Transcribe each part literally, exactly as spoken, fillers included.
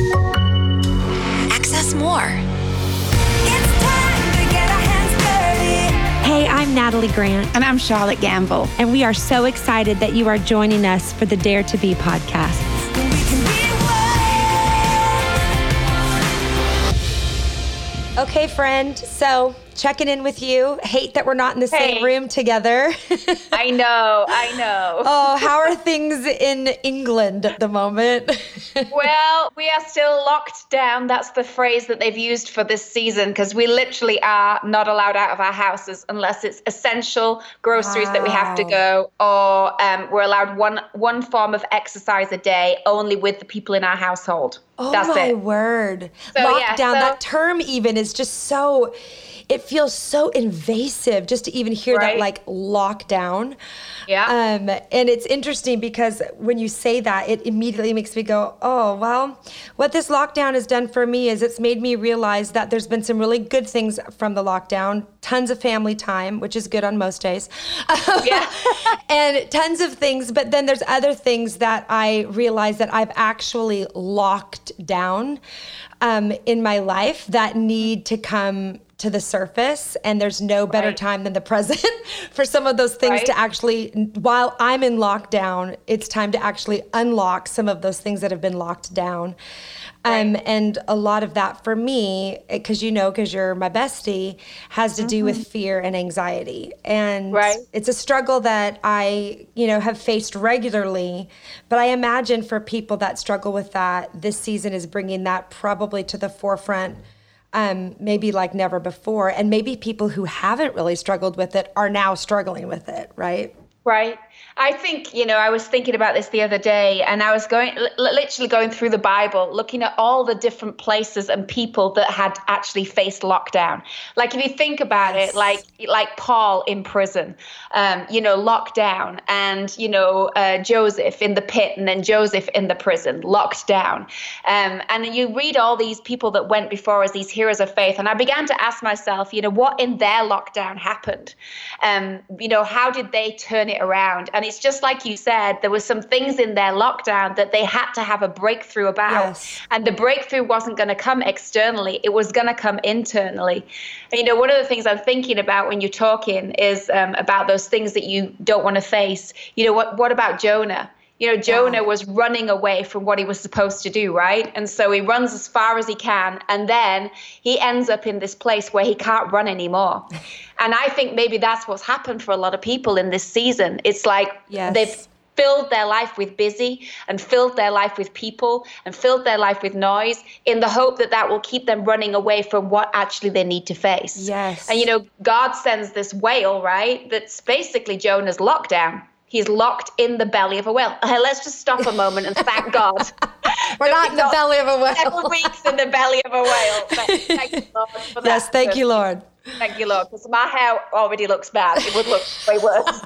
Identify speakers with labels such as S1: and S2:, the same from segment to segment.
S1: Access more.
S2: Hey, I'm Natalie Grant.
S3: And I'm Charlotte Gamble.
S2: And we are so excited that you are joining us for the Dare to Be podcast. Okay, friend. So checking in with you. Hate that we're not in the
S4: hey.
S2: same room together.
S4: I know, I know.
S2: Oh, how are things in England at the moment?
S4: Well, we are still locked down. That's the phrase that they've used for this season, because we literally are not allowed out of our houses unless it's essential groceries wow. that we have to go, or um, we're allowed one one form of exercise a day, only with the people in our household.
S2: Oh,
S4: That's
S2: my
S4: it.
S2: word.
S4: So,
S2: Lockdown,
S4: yeah, so,
S2: that term even is just so, it feels so invasive just to even hear
S4: right?
S2: that, like, lockdown.
S4: Yeah.
S2: Um, and it's interesting because when you say that, it immediately makes me go, oh, well, what this lockdown has done for me is it's made me realize that there's been some really good things from the lockdown, tons of family time, which is good on most days.
S4: Yeah.
S2: And tons of things, but then there's other things that I realize that I've actually locked down um, in my life that need to come to the surface, and there's no better
S4: right.
S2: time than the present for some of those things
S4: right.
S2: to actually, while I'm in lockdown, it's time to actually unlock some of those things that have been locked down. Um,
S4: right.
S2: And a lot of that for me, because you know, because you're my bestie, has to mm-hmm. do with fear and anxiety. And
S4: right.
S2: it's a struggle that I, you know, have faced regularly. But I imagine for people that struggle with that, this season is bringing that probably to the forefront. Um, maybe like never before. And maybe people who haven't really struggled with it are now struggling with it, right?
S4: Right. I think, you know, I was thinking about this the other day, and I was going, l- literally going through the Bible, looking at all the different places and people that had actually faced lockdown. Like, if you think about yes. it, like, like Paul in prison, um, you know, lockdown, and, you know, uh, Joseph in the pit, and then Joseph in the prison, locked down. Um, and you read all these people that went before us, these heroes of faith. And I began to ask myself, you know, what in their lockdown happened? Um, you know, how did they turn it around? And it's just like you said, there were some things in their lockdown that they had to have a breakthrough about.
S2: Yes.
S4: And the breakthrough wasn't going to come externally. It was going to come internally. And, you know, one of the things I'm thinking about when you're talking is um, about those things that you don't want to face. You know, what, what about Jonah? You know, Jonah was running away from what he was supposed to do, right? And so he runs as far as he can, and then he ends up in this place where he can't run anymore. And I think maybe that's what's happened for a lot of people in this season. It's like
S2: yes.
S4: they've filled their life with busy, and filled their life with people, and filled their life with noise, in the hope that that will keep them running away from what actually they need to face.
S2: Yes.
S4: And, you know, God sends this whale, right? That's basically Jonah's lockdown. He's locked in the belly of a whale. Uh, let's just stop a moment and thank God.
S2: We're not in the belly of a whale.
S4: Several weeks in the belly of a whale. Thank you, Lord, for that.
S2: Yes, thank you, Lord.
S4: Thank you, Lord. Because my hair already looks bad. It would look way worse.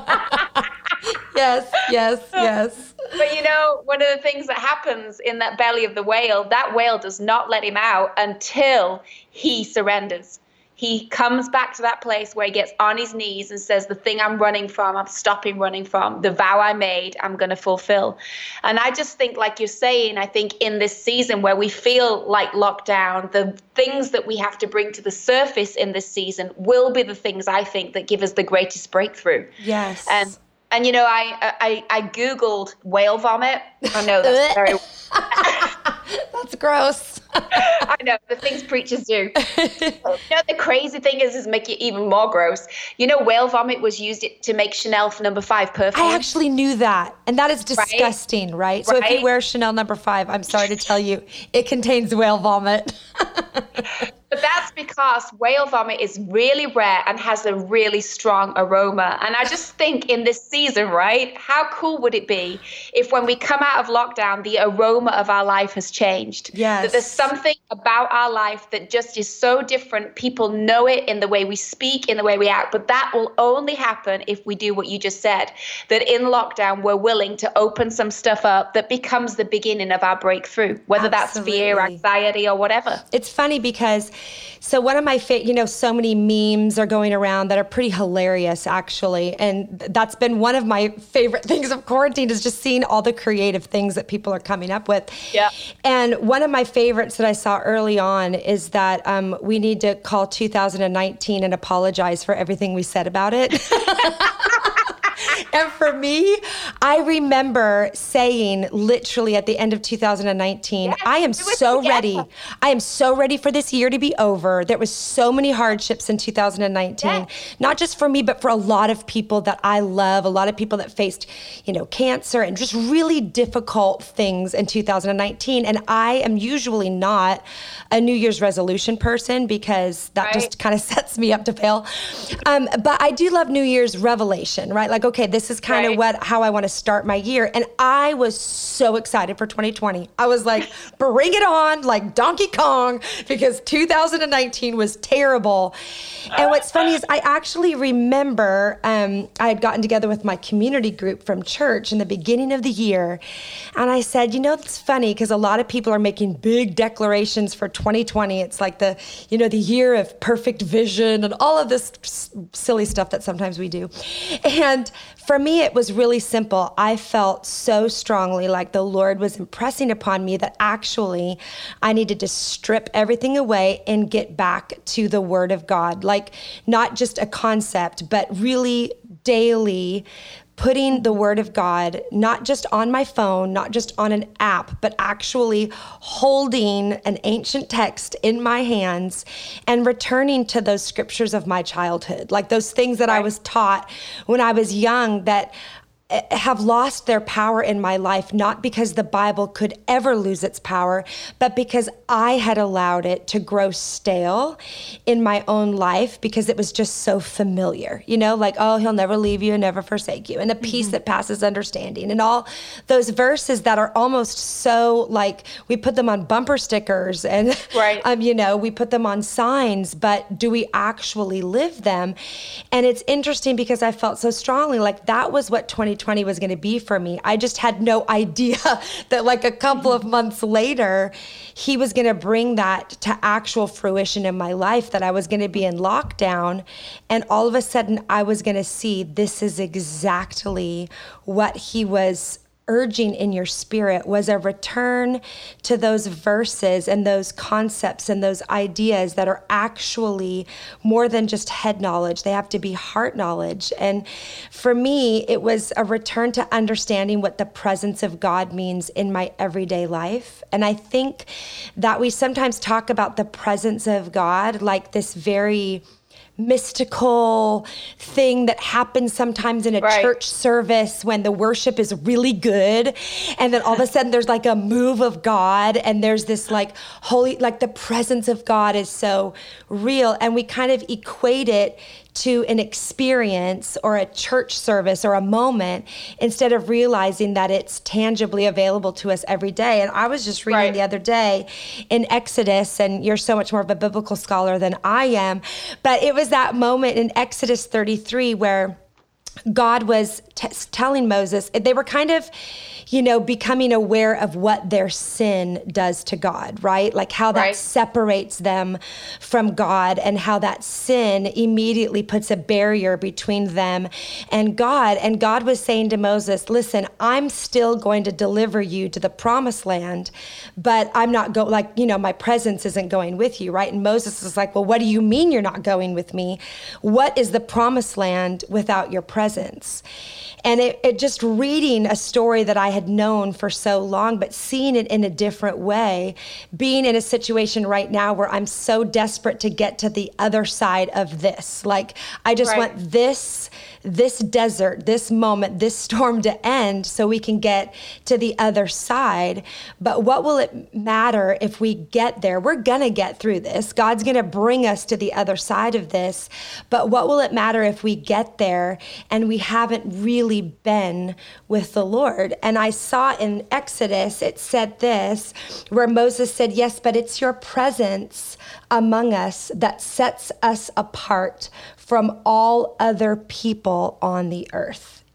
S2: Yes, yes, yes.
S4: But, you know, one of the things that happens in that belly of the whale, that whale does not let him out until he surrenders. He comes back to that place where he gets on his knees and says, the thing I'm running from, I'm stopping running from, the vow I made, I'm going to fulfill. And I just think, like you're saying, I think in this season where we feel like lockdown, the things that we have to bring to the surface in this season will be the things, I think, that give us the greatest breakthrough.
S2: Yes.
S4: And, and you know, I, I, I Googled whale vomit. I know that's very...
S2: That's gross.
S4: I know, the things preachers do. You know, the crazy thing is, is make it even more gross. You know, whale vomit was used to make Chanel number five perfume.
S2: I actually knew that. And that is disgusting, right? right? So
S4: right?
S2: if you wear Chanel number five, I'm sorry to tell you, it contains whale vomit.
S4: But that's because whale vomit is really rare and has a really strong aroma. And I just think in this season, right, how cool would it be if when we come out of lockdown, the aroma of our life has changed?
S2: Yes.
S4: That there's something about our life that just is so different. People know it in the way we speak, in the way we act. But that will only happen if we do what you just said, that in lockdown, we're willing to open some stuff up that becomes the beginning of our breakthrough, whether
S2: Absolutely.
S4: That's fear, anxiety, or whatever.
S2: It's funny because So one of my, fa- you know, so many memes are going around that are pretty hilarious, actually. And th- that's been one of my favorite things of quarantine is just seeing all the creative things that people are coming up with.
S4: Yeah.
S2: And one of my favorites that I saw early on is that um, we need to call two thousand nineteen and apologize for everything we said about it. And for me, I remember saying literally at the end of two thousand nineteen, yes, I am so together. ready. I am so ready for this year to be over. There was so many hardships in two thousand nineteen, yes. not just for me, but for a lot of people that I love, a lot of people that faced, you know, cancer and just really difficult things in two thousand nineteen. And I am usually not a New Year's resolution person because that right. just kind of sets me up to fail. Um, but I do love New Year's revelation, right? Like, okay, this is kind of right. what how I want to start my year. And I was so excited for twenty twenty. I was like, bring it on, like Donkey Kong, because two thousand nineteen was terrible. And what's funny is I actually remember um, I had gotten together with my community group from church in the beginning of the year. And I said, you know, it's funny because a lot of people are making big declarations for twenty twenty. It's like the, you know, the year of perfect vision and all of this s- silly stuff that sometimes we do. And for me, it was really simple. I felt so strongly like the Lord was impressing upon me that actually I needed to strip everything away and get back to the Word of God. Like not just a concept, but really daily putting the Word of God, not just on my phone, not just on an app, but actually holding an ancient text in my hands and returning to those scriptures of my childhood, like those things that I was taught when I was young that have lost their power in my life, not because the Bible could ever lose its power, but because I had allowed it to grow stale in my own life because it was just so familiar, you know, like, oh, he'll never leave you and never forsake you, and the peace mm-hmm. that passes understanding, and all those verses that are almost so like we put them on bumper stickers and, right. um, you know, we put them on signs, but do we actually live them? And it's interesting because I felt so strongly like that was what twenty twenty was going to be for me. I just had no idea that like a couple of months later, he was going to bring that to actual fruition in my life, that I was going to be in lockdown. And all of a sudden I was going to see this is exactly what he was urging in your spirit, was a return to those verses and those concepts and those ideas that are actually more than just head knowledge. They have to be heart knowledge. And for me, it was a return to understanding what the presence of God means in my everyday life. And I think that we sometimes talk about the presence of God like this very mystical thing that happens sometimes in a right. church service when the worship is really good, and then all of a sudden there's like a move of God and there's this like holy, like the presence of God is so real, and we kind of equate it to an experience or a church service or a moment instead of realizing that it's tangibly available to us every day. And I was just reading right. the other day in Exodus, and you're so much more of a biblical scholar than I am, but it was that moment in Exodus thirty-three where God was t- telling Moses, they were kind of, you know, becoming aware of what their sin does to God, right? Like how that right. separates them from God, and how that sin immediately puts a barrier between them and God. And God was saying to Moses, listen, I'm still going to deliver you to the promised land, but I'm not going, like, you know, my presence isn't going with you, right? And Moses was like, well, what do you mean you're not going with me? What is the promised land without your presence? Presence. And it, it just reading a story that I had known for so long, but seeing it in a different way, being in a situation right now where I'm so desperate to get to the other side of this. Like, I just right. want this, this desert, this moment, this storm to end so we can get to the other side. But what will it matter if we get there? We're gonna get through this. God's gonna bring us to the other side of this. But what will it matter if we get there and we haven't really been with the Lord? And I saw in Exodus, it said this, where Moses said, yes, but it's your presence among us that sets us apart from all other people on the earth.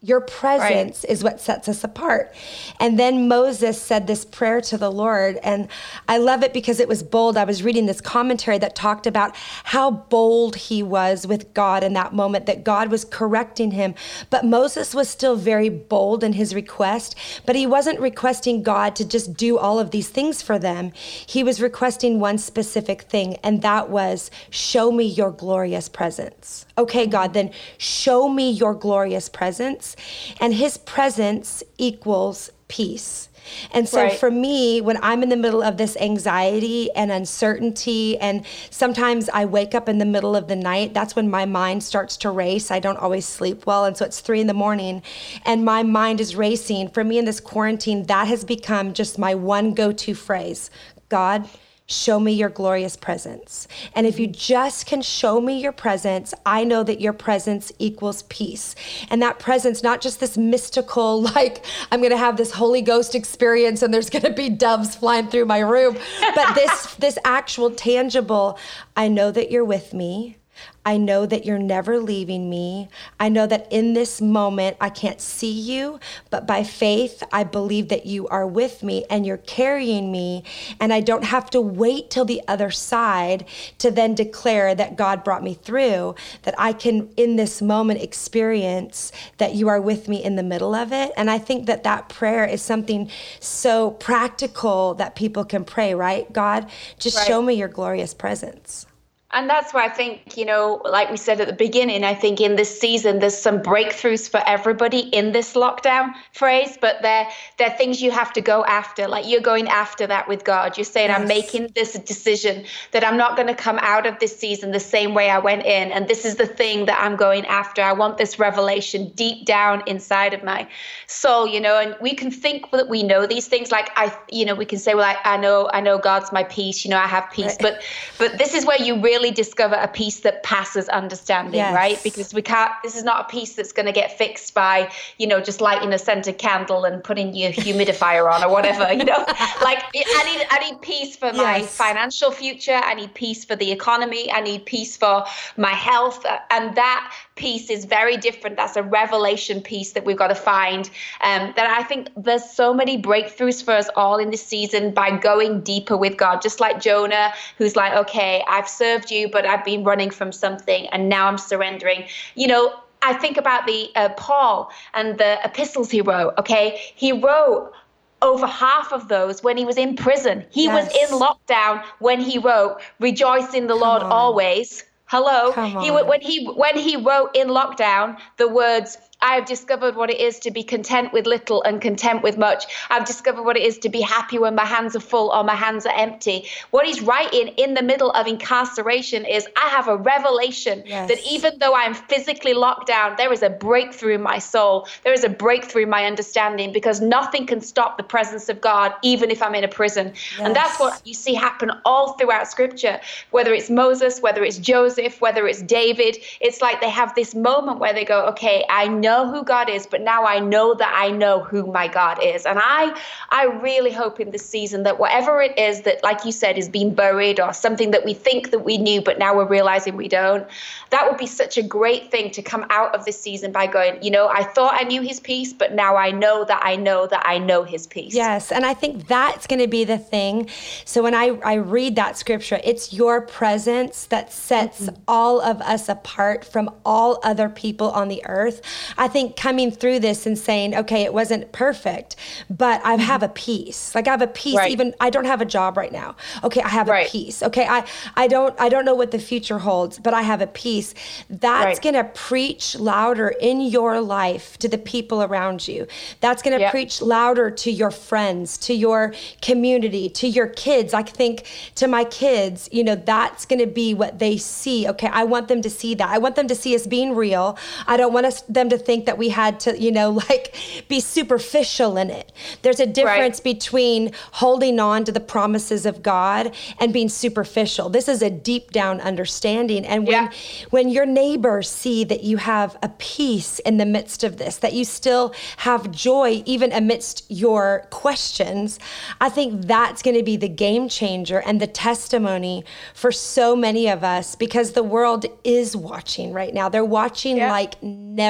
S2: Your presence right. is what sets us apart. And then Moses said this prayer to the Lord. And I love it because it was bold. I was reading this commentary that talked about how bold he was with God in that moment, that God was correcting him. But Moses was still very bold in his request, but he wasn't requesting God to just do all of these things for them. He was requesting one specific thing, and that was, show me your glorious presence. Okay, God, then show me your glorious presence. And his presence equals peace. And so right. for me, when I'm in the middle of this anxiety and uncertainty, and sometimes I wake up in the middle of the night, that's when my mind starts to race. I don't always sleep well. And so it's three in the morning and my mind is racing. For me in this quarantine, that has become just my one go-to phrase. God, show me your glorious presence. And if you just can show me your presence, I know that your presence equals peace. And that presence, not just this mystical, like I'm going to have this Holy Ghost experience and there's going to be doves flying through my room, but this, this actual tangible, I know that you're with me. I know that you're never leaving me. I know that in this moment, I can't see you, but by faith, I believe that you are with me and you're carrying me. And I don't have to wait till the other side to then declare that God brought me through, that I can, in this moment, experience that you are with me in the middle of it. And I think that that prayer is something so practical that people can pray, right? God, just right. show me your glorious presence.
S4: And that's why I think, you know, like we said at the beginning, I think in this season, there's some breakthroughs for everybody in this lockdown phrase, but they're, they're things you have to go after. Like you're going after that with God. You're saying, yes. I'm making this decision that I'm not going to come out of this season the same way I went in. And this is the thing that I'm going after. I want this revelation deep down inside of my soul, you know, and we can think that we know these things. Like I, you know, we can say, well, I, I know, I know God's my peace, you know, I have peace, right. but, but this is where you really discover a peace that passes understanding, yes. right? Because we can't, this is not a peace that's going to get fixed by, you know, just lighting a scented candle and putting your humidifier on or whatever, you know, like I need, I need peace for my yes. financial future. I need peace for the economy. I need peace for my health. And that peace is very different. That's a revelation piece that we've got to find. Um, that I think there's so many breakthroughs for us all in this season by going deeper with God, just like Jonah, who's like, okay, I've served you, but I've been running from something and now I'm surrendering. You know, I think about the uh, Paul and the epistles he wrote, okay? He wrote over half of those when he was in prison. He yes. was in lockdown when he wrote, rejoice in the Come Lord on. always. Hello. He when he when he wrote in lockdown the words, I have discovered what it is to be content with little and content with much. I've discovered what it is to be happy when my hands are full or my hands are empty. What he's writing in the middle of incarceration is, I have a revelation yes. that even though I'm physically locked down, there is a breakthrough in my soul. There is a breakthrough in my understanding, because nothing can stop the presence of God, even if I'm in a prison. Yes. And that's what you see happen all throughout Scripture, whether it's Moses, whether it's Joseph, whether it's David. It's like they have this moment where they go, okay, I know know who God is, but now I know that I know who my God is. And I I really hope in this season that whatever it is that, like you said, is being buried, or something that we think that we knew, but now we're realizing we don't, that would be such a great thing to come out of this season by going, you know, I thought I knew his peace, but now I know that I know that I know his peace.
S2: Yes. And I think that's going to be the thing. So when I, I read that scripture, it's your presence that sets mm-hmm. all of us apart from all other people on the earth. I think coming through this and saying, okay, it wasn't perfect, but I have a peace. Like I have a peace. Right. Even I don't have a job right now. Okay, I have right. a peace. Okay, I I don't I don't know what the future holds, but I have a peace. That's right. gonna preach louder in your life to the people around you. That's gonna yep. preach louder to your friends, to your community, to your kids. I think to my kids, you know, that's gonna be what they see. Okay, I want them to see that. I want them to see us being real. I don't want us them to think that we had to, you know, like be superficial in it. There's a difference right. between holding on to the promises of God and being superficial. This is a deep down understanding. And when, yeah. when your neighbors see that you have a peace in the midst of this, that you still have joy even amidst your questions, I think that's going to be the game changer and the testimony for so many of us, because the world is watching right now. They're watching yeah. like never before.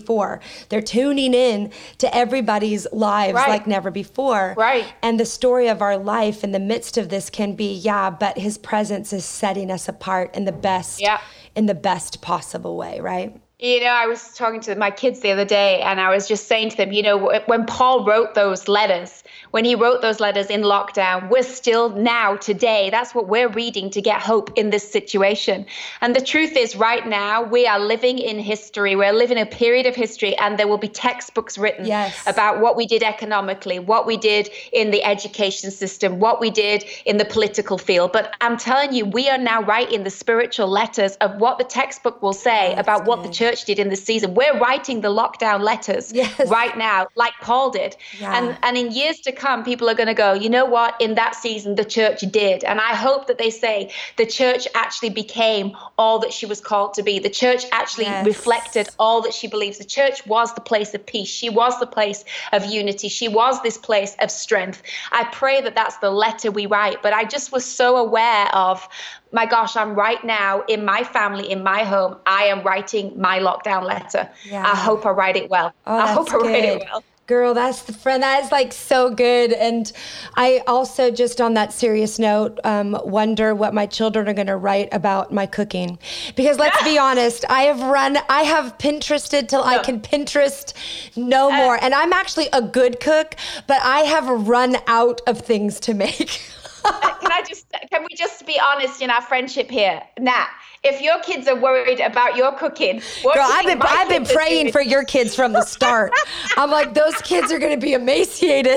S2: before. They're tuning in to everybody's lives
S4: right.
S2: like never before.
S4: Right.
S2: And the story of our life in the midst of this can be, yeah, but his presence is setting us apart in the best,
S4: yeah.
S2: in the best possible way, right?
S4: You know, I was talking to my kids the other day, and I was just saying to them, you know, when Paul wrote those letters, when he wrote those letters in lockdown, we're still now today. That's what we're reading to get hope in this situation. And the truth is, right now, we are living in history. We're living a period of history, and there will be textbooks written
S2: yes.
S4: about what we did economically, what we did in the education system, what we did in the political field. But I'm telling you, we are now writing the spiritual letters of what the textbook will say That's about what good. the church did in this season. We're writing the lockdown letters yes. right now, like Paul did. Yeah. And and in years to come, people are going to go, you know what, in that season, the church did. And I hope that they say the church actually became all that she was called to be. The church actually yes. reflected all that she believes. The church was the place of peace. She was the place of unity. She was this place of strength. I pray that that's the letter we write. But I just was so aware of, my gosh, I'm right now in my family, in my home, I am writing my lockdown letter. Yeah. I hope I write it well.
S2: Oh,
S4: I hope I
S2: good.
S4: write it well.
S2: Girl, that's the friend. That is like so good. And I also, just on that serious note, um, wonder what my children are going to write about my cooking. Because let's be honest, I have run, I have Pinterested till no. I can Pinterest no uh, more. And I'm actually a good cook, but I have run out of things to make.
S4: Can I just, can we just be honest in our friendship here? Nat, if your kids are worried about your cooking, what
S2: Girl, I've been, I've been praying for your kids from the start. I'm like, those kids are going to be emaciated.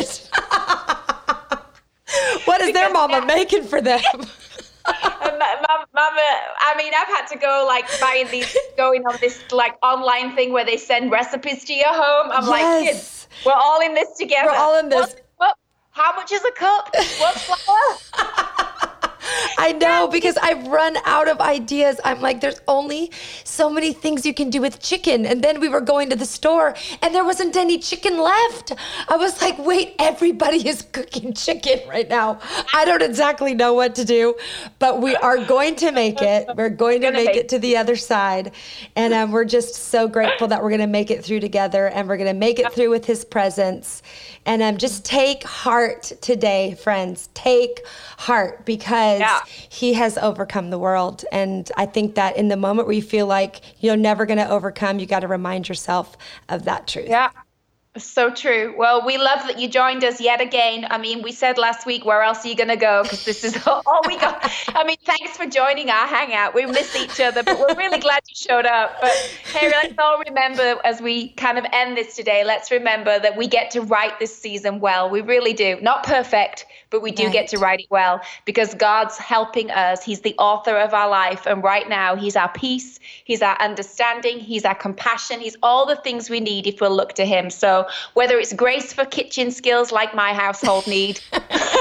S2: What is because their mama Nat, making for them?
S4: Mama, I mean, I've had to go like buying these, going on this like online thing where they send recipes to your home. I'm yes. like, kids, we're all in this together.
S2: We're all in this.
S4: What, what, how much is a cup? What's flour?
S2: I know, because I've run out of ideas. I'm like, there's only so many things you can do with chicken. And then we were going to the store and there wasn't any chicken left. I was like, wait, everybody is cooking chicken right now. I don't exactly know what to do, but we are going to make it. We're going to make it to the other side. And um, we're just so grateful that we're going to make it through together, and we're going to make it through with his presence. And um, just take heart today, friends. Take heart, because yeah. he has overcome the world. And I think that in the moment where you feel like you're never going to overcome, you got to remind yourself of that truth.
S4: Yeah. So true. Well, we love that you joined us yet again. I mean, we said last week, where else are you going to go? Because this is all we got. I mean, thanks for joining our hangout. We miss each other, but we're really glad you showed up. But hey, let's all remember, as we kind of end this today, let's remember that we get to write this season well. We really do. Not perfect, but we do right. get to write it well, because God's helping us. He's the author of our life. And right now, he's our peace. He's our understanding. He's our compassion. He's all the things we need if we'll look to him. So whether it's grace for kitchen skills like my household need, or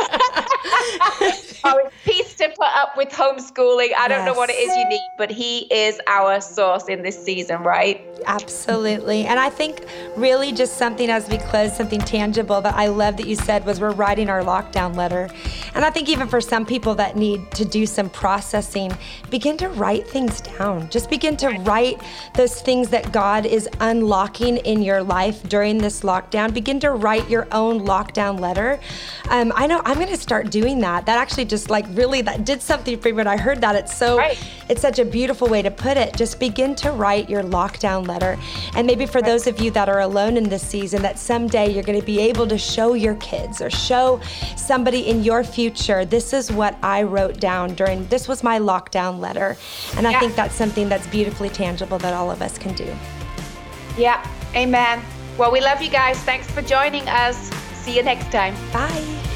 S4: it's peace to put up with homeschooling, I don't yes. know what it is you need, but he is our source in this season, right?
S2: Absolutely. And I think really just something as we close, something tangible that I love that you said was we're writing our lockdown letter. And I think even for some people that need to do some processing, begin to write things down. Just begin to write those things that God is unlocking in your life during this lockdown. Begin to write your own lockdown letter. Um, I know I'm going to start doing that. That actually just like really, that did something for me when I heard that. It's so, right. it's such a beautiful way to put it. Just begin to write your lockdown letter. And maybe for those of you that are alone in this season, that someday you're going to be able to show your kids or show somebody in your future, this is what I wrote down during, this was my lockdown letter. And I yeah. think that's something that's beautifully tangible that all of us can do.
S4: Yeah. Amen. Well, we love you guys. Thanks for joining us. See you next time.
S2: Bye.